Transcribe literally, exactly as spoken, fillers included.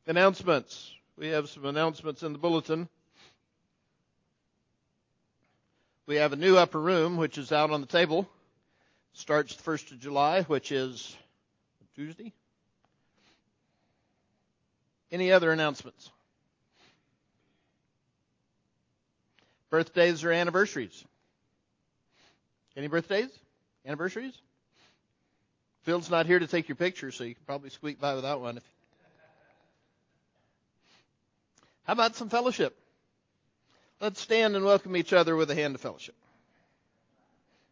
Announcements. We have some announcements in the bulletin. We have a new upper room, which is out on the table. Starts the first of July, which is Tuesday. Any other announcements? Birthdays or anniversaries? Any birthdays? Anniversaries? Phil's not here to take your picture, so you can probably squeak by without one. How about some fellowship? Let's stand and welcome each other with a hand of fellowship.